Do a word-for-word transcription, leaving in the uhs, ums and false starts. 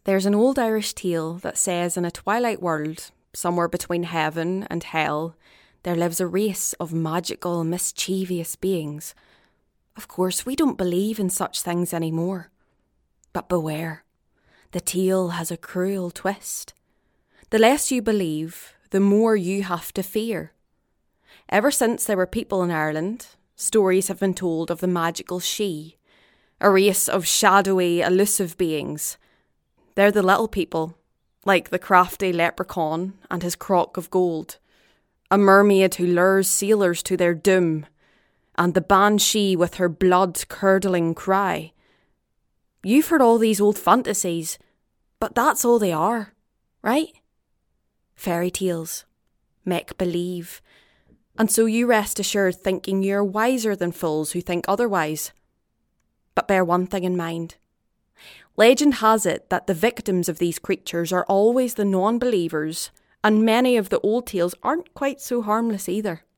There's an old Irish tale that says in a twilight world, somewhere between heaven and hell, there lives a race of magical, mischievous beings. Of course, we don't believe in such things anymore. But beware, the tale has a cruel twist. The less you believe, the more you have to fear. Ever since there were people in Ireland, stories have been told of the magical Sidhe, a race of shadowy, elusive beings. They're the little people, like the crafty leprechaun and his crock of gold, a mermaid who lures sailors to their doom, and the banshee with her blood-curdling cry. You've heard all these old fantasies, but that's all they are, right? Fairy tales, make-believe, and so you rest assured thinking you're wiser than fools who think otherwise. But bear one thing in mind. Legend has it that the victims of these creatures are always the non-believers, and many of the old tales aren't quite so harmless either.